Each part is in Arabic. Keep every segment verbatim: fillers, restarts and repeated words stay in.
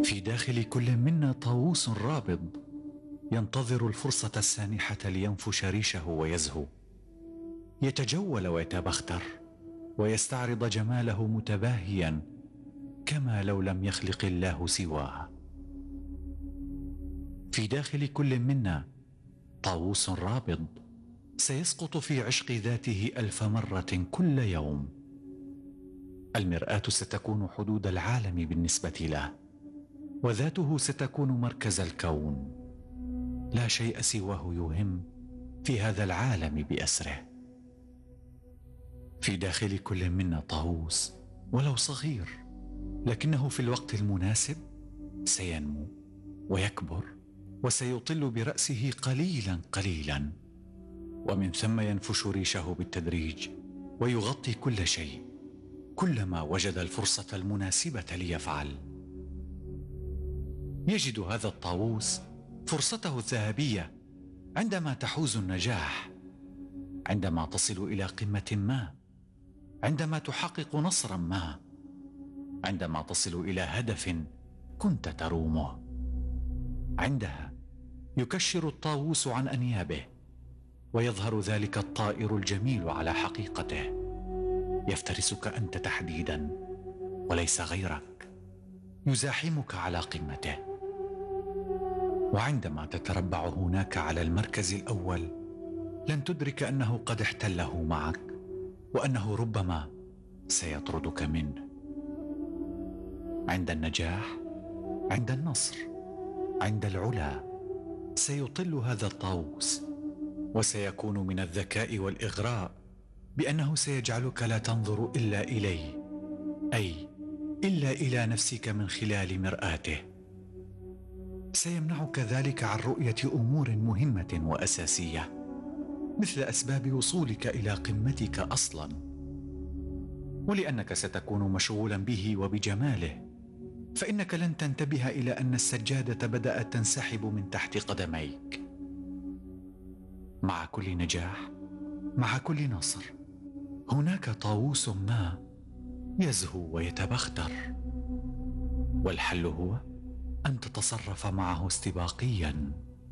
في داخل كل منا طاووس رابض ينتظر الفرصة السانحة لينفش ريشه ويزهو، يتجول ويتبختر ويستعرض جماله متباهيا كما لو لم يخلق الله سواه. في داخل كل منا طاووس رابض سيسقط في عشق ذاته ألف مرة كل يوم. المرآة ستكون حدود العالم بالنسبة له، وذاته ستكون مركز الكون. لا شيء سواه يهم في هذا العالم بأسره. في داخل كل منا طاووس ولو صغير، لكنه في الوقت المناسب سينمو ويكبر وسيطل برأسه قليلا قليلا، ومن ثم ينفش ريشه بالتدريج ويغطي كل شيء كلما وجد الفرصة المناسبة ليفعل. يجد هذا الطاووس فرصته الذهبية عندما تحوز النجاح، عندما تصل إلى قمة ما، عندما تحقق نصرا ما، عندما تصل إلى هدف كنت ترومه. عندها يكشر الطاووس عن أنيابه ويظهر ذلك الطائر الجميل على حقيقته، يفترسك أنت تحديدا وليس غيرك، يزاحمك على قمته. وعندما تتربع هناك على المركز الأول لن تدرك أنه قد احتله معك، وأنه ربما سيطردك منه. عند النجاح، عند النصر، عند العلا سيطل هذا الطاووس، وسيكون من الذكاء والإغراء بأنه سيجعلك لا تنظر إلا إليه، أي إلا إلى نفسك من خلال مرآته. سيمنعك ذلك عن رؤية أمور مهمة وأساسية، مثل أسباب وصولك إلى قمتك أصلا. ولأنك ستكون مشغولا به وبجماله، فإنك لن تنتبه إلى أن السجادة بدأت تنسحب من تحت قدميك. مع كل نجاح، مع كل نصر، هناك طاووس ما يزهو ويتبختر، والحل هو أن تتصرف معه استباقيا.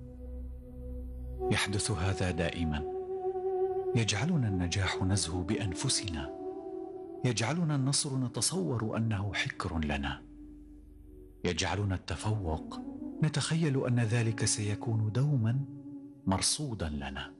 يحدث هذا دائما، يجعلنا النجاح نزهو بأنفسنا، يجعلنا النصر نتصور أنه حكر لنا، يجعلنا التفوق نتخيل أن ذلك سيكون دوما مرصودا لنا.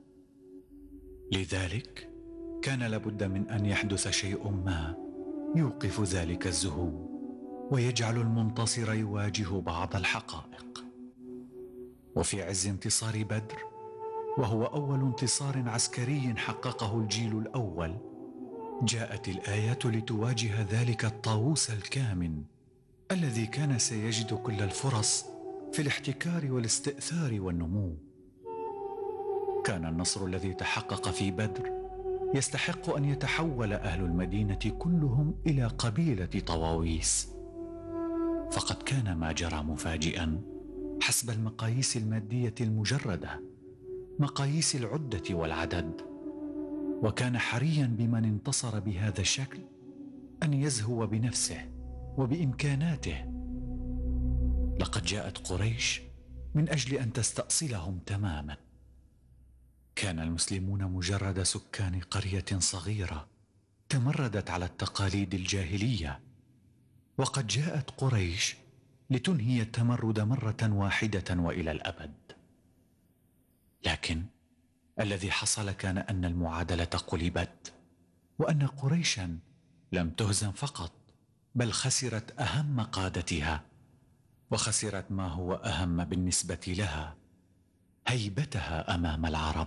لذلك كان لابد من أن يحدث شيء ما يوقف ذلك الزهو ويجعل المنتصر يواجه بعض الحقائق. وفي عز انتصار بدر، وهو أول انتصار عسكري حققه الجيل الأول، جاءت الآيات لتواجه ذلك الطاووس الكامن الذي كان سيجد كل الفرص في الاحتكار والاستئثار والنمو. كان النصر الذي تحقق في بدر يستحق أن يتحول أهل المدينة كلهم إلى قبيلة طواويس، فقد كان ما جرى مفاجئا حسب المقاييس المادية المجردة، مقاييس العدة والعدد، وكان حريا بمن انتصر بهذا الشكل أن يزهو بنفسه وبإمكاناته. لقد جاءت قريش من أجل أن تستأصلهم تماما. كان المسلمون مجرد سكان قرية صغيرة تمردت على التقاليد الجاهلية، وقد جاءت قريش لتنهي التمرد مرة واحدة وإلى الأبد. لكن الذي حصل كان أن المعادلة قلبت، وأن قريشا لم تهزم فقط، بل خسرت أهم قادتها، وخسرت ما هو أهم بالنسبة لها، هيبتها أمام العرب.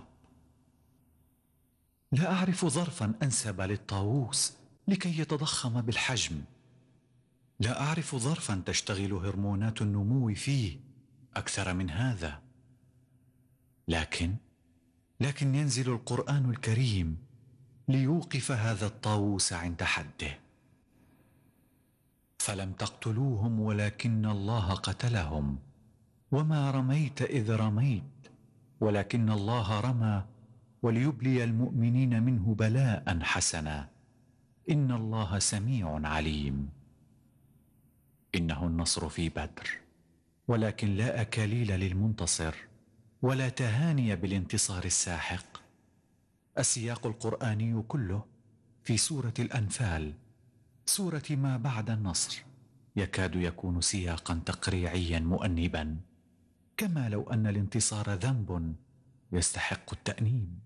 لا أعرف ظرفا أنسب للطاووس لكي يتضخم بالحجم، لا أعرف ظرفا تشتغل هرمونات النمو فيه أكثر من هذا. لكن لكن ينزل القرآن الكريم ليوقف هذا الطاووس عند حده. فلم تقتلوهم ولكن الله قتلهم، وما رميت إذ رميت ولكن الله رمى، وليبلي المؤمنين منه بلاء حسنا، إن الله سميع عليم. إنه النصر في بدر، ولكن لا أكاليل للمنتصر ولا تهاني بالانتصار الساحق. السياق القرآني كله في سورة الأنفال، سورة ما بعد النصر، يكاد يكون سياقا تقريعيا مؤنبا، كما لو أن الانتصار ذنب يستحق التأنيب.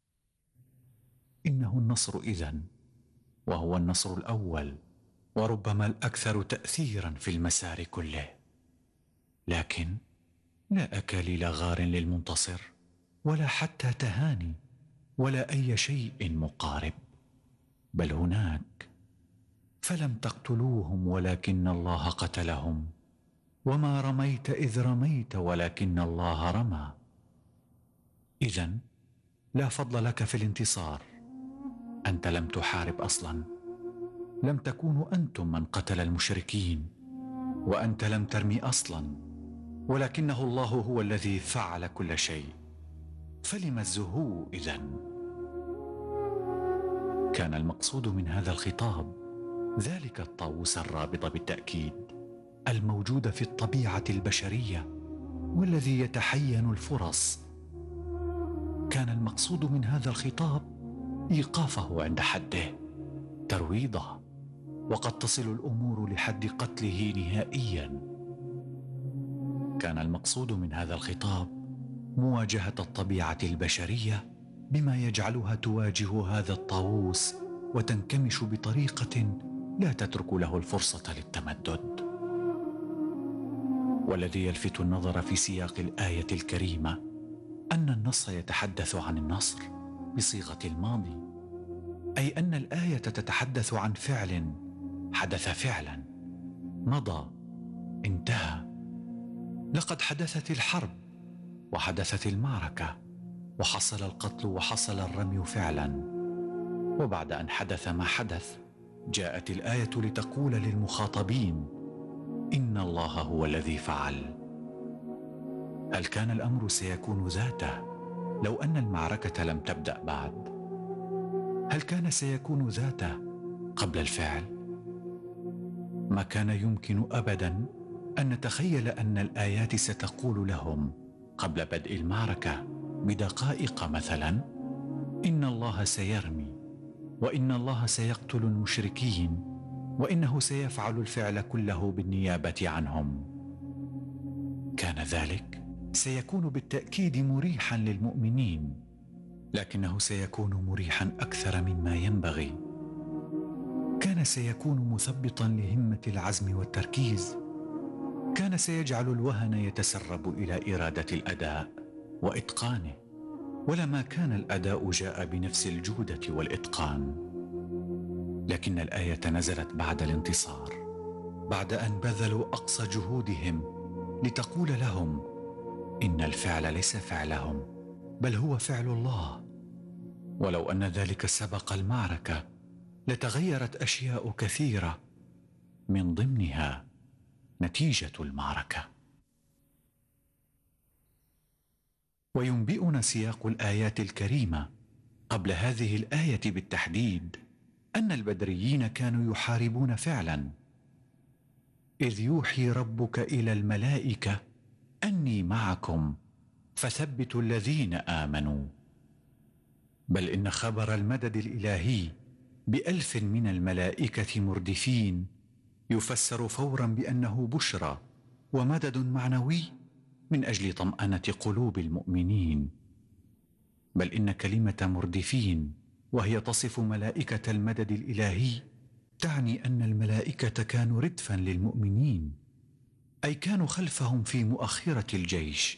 إنه النصر إذن، وهو النصر الأول وربما الأكثر تأثيرا في المسار كله. لكن لا أكاليل غار للمنتصر ولا حتى تهاني ولا أي شيء مقارب، بل هناك: فلم تقتلوهم ولكن الله قتلهم وما رميت إذ رميت ولكن الله رمى. إذن لا فضل لك في الانتصار، أنت لم تحارب أصلا، لم تكونوا أنتم من قتل المشركين، وأنت لم ترمي أصلا، ولكنه الله هو الذي فعل كل شيء. فلم الزهو إذن؟ كان المقصود من هذا الخطاب ذلك الطاووس الرابط بالتأكيد الموجود في الطبيعة البشرية والذي يتحين الفرص. كان المقصود من هذا الخطاب إيقافه عند حده، ترويضه، وقد تصل الأمور لحد قتله نهائيا. كان المقصود من هذا الخطاب مواجهة الطبيعة البشرية بما يجعلها تواجه هذا الطاووس وتنكمش بطريقة لا تترك له الفرصة للتمدد. والذي يلفت النظر في سياق الآية الكريمة أن النص يتحدث عن النصر بصيغة الماضي، أي أن الآية تتحدث عن فعل حدث فعلا، مضى، انتهى. لقد حدثت الحرب وحدثت المعركة وحصل القتل وحصل الرمي فعلا، وبعد أن حدث ما حدث جاءت الآية لتقول للمخاطبين: إن الله هو الذي فعل. هل كان الأمر سيكون ذاته لو أن المعركة لم تبدأ بعد؟ هل كان سيكون ذاته قبل الفعل؟ ما كان يمكن أبدا أن نتخيل أن الآيات ستقول لهم قبل بدء المعركة بدقائق مثلا: إن الله سيرمي، وإن الله سيقتل المشركين، وإنه سيفعل الفعل كله بالنيابة عنهم. كان ذلك سيكون بالتأكيد مريحا للمؤمنين، لكنه سيكون مريحا أكثر مما ينبغي. كان سيكون مثبطا لهمة العزم والتركيز، كان سيجعل الوهن يتسرب إلى إرادة الأداء وإتقانه، ولما كان الأداء جاء بنفس الجودة والإتقان. لكن الآية نزلت بعد الانتصار، بعد أن بذلوا أقصى جهودهم لتقول لهم: إن الفعل ليس فعلهم بل هو فعل الله. ولو أن ذلك سبق المعركة لتغيرت أشياء كثيرة، من ضمنها نتيجة المعركة. وينبئنا سياق الآيات الكريمة قبل هذه الآية بالتحديد أن البدريين كانوا يحاربون فعلا، إذ يوحي ربك إلى الملائكة أني معكم فثبتوا الذين آمنوا. بل إن خبر المدد الإلهي بألف من الملائكة مردفين يفسر فورا بأنه بشرى ومدد معنوي من أجل طمأنة قلوب المؤمنين. بل إن كلمة مردفين وهي تصف ملائكة المدد الإلهي تعني أن الملائكة كانوا ردفا للمؤمنين، أي كانوا خلفهم في مؤخرة الجيش.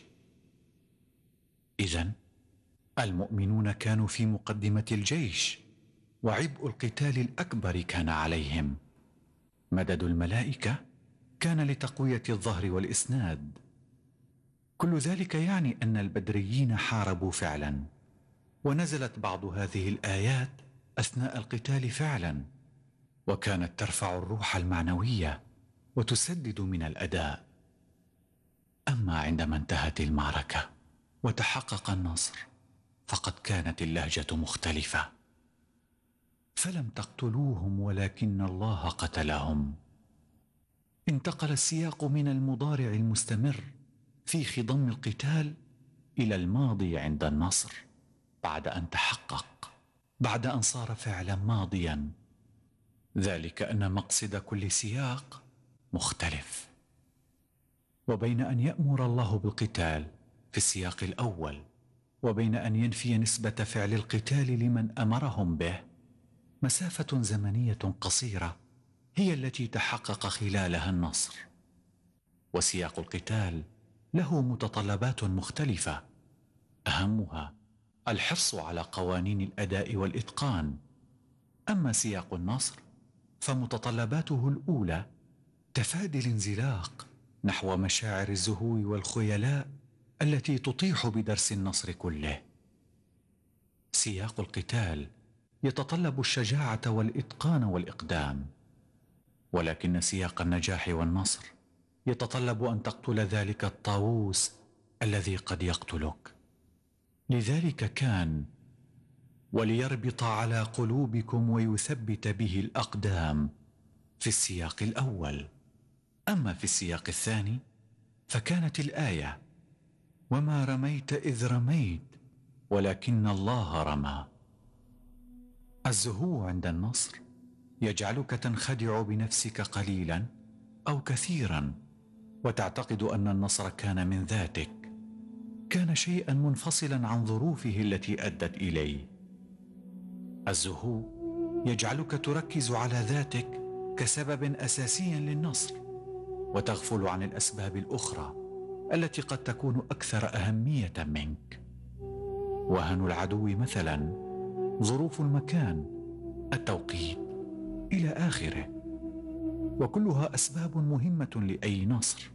إذن المؤمنون كانوا في مقدمة الجيش، وعبء القتال الأكبر كان عليهم. مدد الملائكة كان لتقوية الظهر والإسناد. كل ذلك يعني أن البدريين حاربوا فعلا، ونزلت بعض هذه الآيات أثناء القتال فعلا، وكانت ترفع الروح المعنوية وتسدد من الأداء. أما عندما انتهت المعركة وتحقق النصر فقد كانت اللهجة مختلفة: فلم تقتلوهم ولكن الله قتلهم. انتقل السياق من المضارع المستمر في خضم القتال إلى الماضي عند النصر، بعد أن تحقق، بعد أن صار فعلا ماضيا. ذلك أن مقصد كل سياق مختلف. وبين أن يأمر الله بالقتال في السياق الأول وبين أن ينفي نسبة فعل القتال لمن أمرهم به، مسافة زمنية قصيرة هي التي تحقق خلالها النصر. وسياق القتال له متطلبات مختلفة، أهمها الحرص على قوانين الأداء والإتقان. أما سياق النصر فمتطلباته الأولى تفادي الانزلاق نحو مشاعر الزهو والخيلاء التي تطيح بدرس النصر كله. سياق القتال يتطلب الشجاعة والإتقان والإقدام، ولكن سياق النجاح والنصر يتطلب أن تقتل ذلك الطاووس الذي قد يقتلك. لذلك كان: وليربط على قلوبكم ويثبت به الأقدام في السياق الأول. أما في السياق الثاني فكانت الآية: وما رميت إذ رميت ولكن الله رمى. الزهو عند النصر يجعلك تنخدع بنفسك قليلا أو كثيرا، وتعتقد أن النصر كان من ذاتك، كان شيئا منفصلا عن ظروفه التي أدت إليه. الزهو يجعلك تركز على ذاتك كسبب أساسي للنصر، وتغفل عن الأسباب الأخرى التي قد تكون أكثر أهمية منك. وهن العدو مثلا، ظروف المكان، التوقيت، إلى آخره، وكلها أسباب مهمة لأي نصر.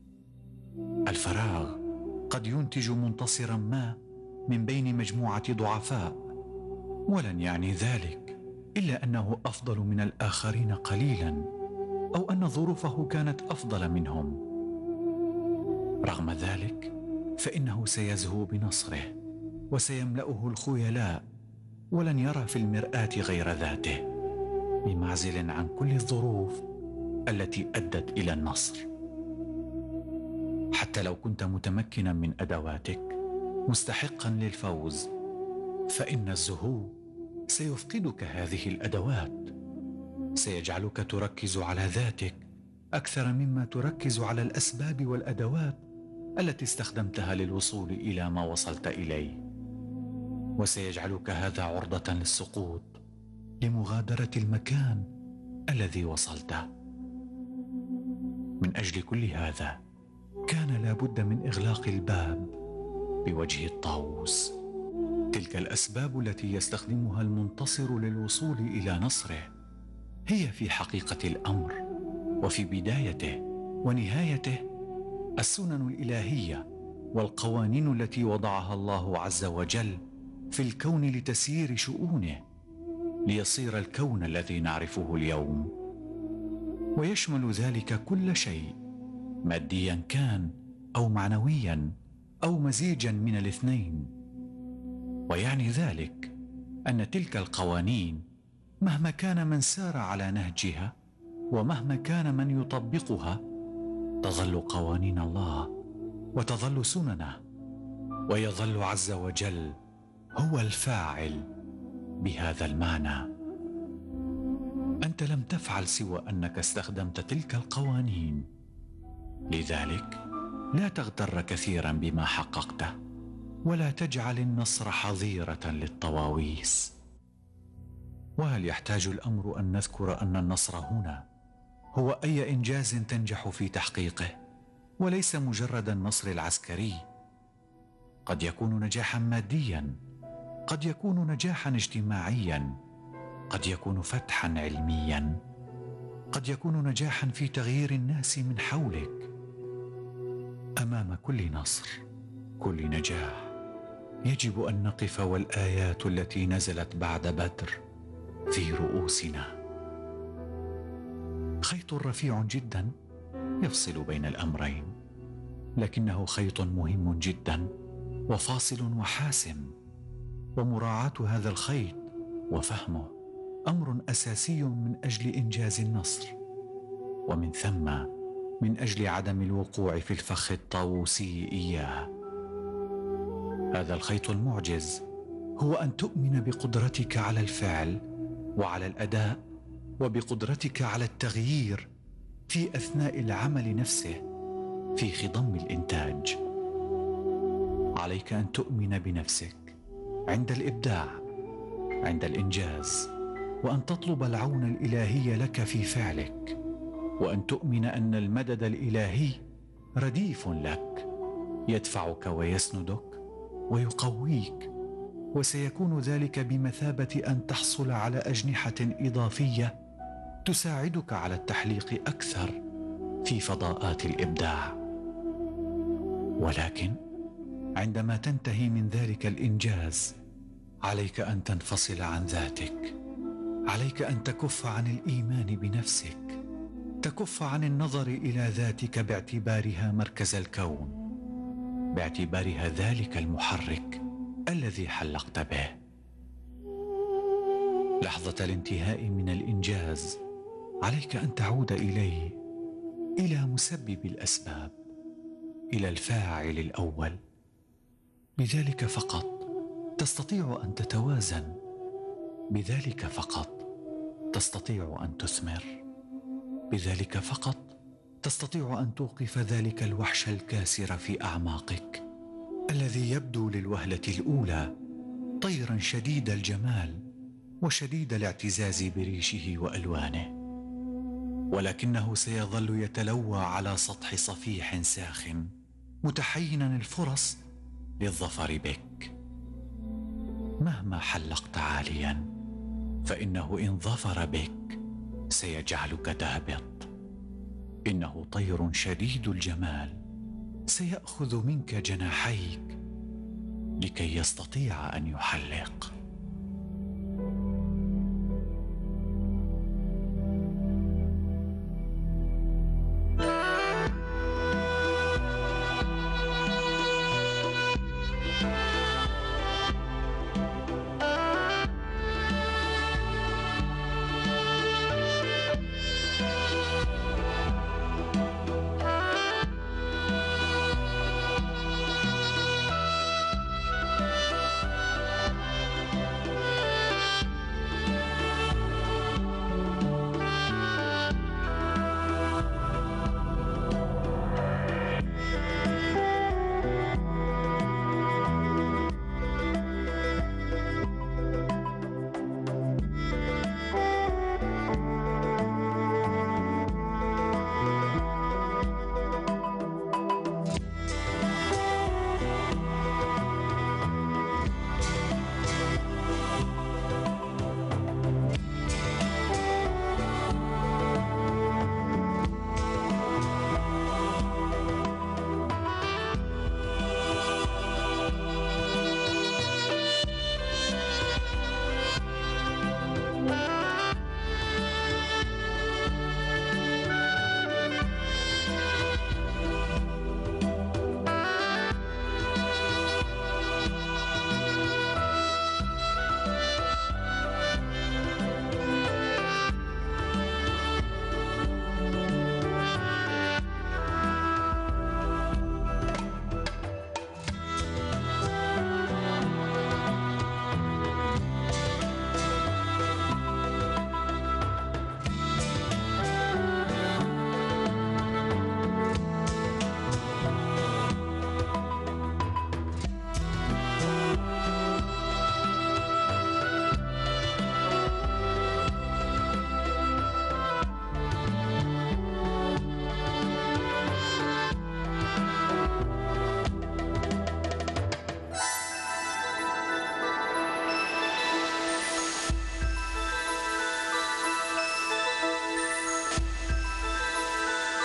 الفراغ قد ينتج منتصرا ما من بين مجموعة ضعفاء، ولن يعني ذلك إلا أنه أفضل من الآخرين قليلا، أو أن ظروفه كانت أفضل منهم. رغم ذلك فإنه سيزهو بنصره وسيملأه الخيلاء، ولن يرى في المرآة غير ذاته، بمعزل عن كل الظروف التي أدت إلى النصر. حتى لو كنت متمكنا من أدواتك مستحقا للفوز، فإن الزهو سيفقدك هذه الأدوات، سيجعلك تركز على ذاتك أكثر مما تركز على الأسباب والأدوات التي استخدمتها للوصول إلى ما وصلت إليه، وسيجعلك هذا عرضة للسقوط، لمغادرة المكان الذي وصلته. من أجل كل هذا كان لابد من إغلاق الباب بوجه الطاووس. تلك الأسباب التي يستخدمها المنتصر للوصول إلى نصره هي في حقيقة الأمر وفي بدايته ونهايته السنن الإلهية والقوانين التي وضعها الله عز وجل في الكون لتسيير شؤونه، ليصير الكون الذي نعرفه اليوم. ويشمل ذلك كل شيء، ماديا كان أو معنويا أو مزيجا من الاثنين. ويعني ذلك أن تلك القوانين مهما كان من سار على نهجها ومهما كان من يطبقها، تظل قوانين الله وتظل سننه، ويظل عز وجل هو الفاعل بهذا المعنى. أنت لم تفعل سوى أنك استخدمت تلك القوانين، لذلك لا تغتر كثيرا بما حققته، ولا تجعل النصر حظيرة للطواويس. وهل يحتاج الأمر أن نذكر أن النصر هنا هو أي إنجاز تنجح في تحقيقه، وليس مجرد النصر العسكري؟ قد يكون نجاحا ماديا، قد يكون نجاحا اجتماعيا، قد يكون فتحا علميا، قد يكون نجاحا في تغيير الناس من حولك. أمام كل نصر، كل نجاح، يجب أن نقف والآيات التي نزلت بعد بدر في رؤوسنا. خيط رفيع جدا يفصل بين الأمرين، لكنه خيط مهم جدا وفاصل وحاسم، ومراعاة هذا الخيط وفهمه أمر أساسي من أجل إنجاز النصر، ومن ثم من أجل عدم الوقوع في الفخ الطاووسي إياه. هذا الخيط المعجز هو أن تؤمن بقدرتك على الفعل وعلى الأداء، وبقدرتك على التغيير في أثناء العمل نفسه في خضم الإنتاج. عليك أن تؤمن بنفسك عند الإبداع، عند الإنجاز، وأن تطلب العون الإلهي لك في فعلك، وأن تؤمن أن المدد الإلهي رديف لك، يدفعك ويسندك ويقويك، وسيكون ذلك بمثابة أن تحصل على أجنحة إضافية تساعدك على التحليق أكثر في فضاءات الإبداع. ولكن عندما تنتهي من ذلك الإنجاز، عليك أن تنفصل عن ذاتك، عليك أن تكف عن الإيمان بنفسك، تكف عن النظر إلى ذاتك باعتبارها مركز الكون، باعتبارها ذلك المحرك الذي حلقت به. لحظة الانتهاء من الإنجاز عليك أن تعود إليه، إلى مسبب الأسباب، إلى الفاعل الأول. بذلك فقط تستطيع أن تتوازن، بذلك فقط تستطيع أن تثمر، بذلك فقط تستطيع أن توقف ذلك الوحش الكاسر في أعماقك، الذي يبدو للوهلة الأولى طيرا شديد الجمال وشديد الاعتزاز بريشه وألوانه، ولكنه سيظل يتلوى على سطح صفيح ساخن، متحينا الفرص للظفر بك. مهما حلقت عاليا، فإنه إن ظفر بك سيجعلك تهبط. إنه طير شديد الجمال، سيأخذ منك جناحيك لكي يستطيع أن يحلق.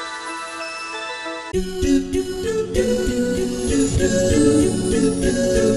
do do do do do do do do do do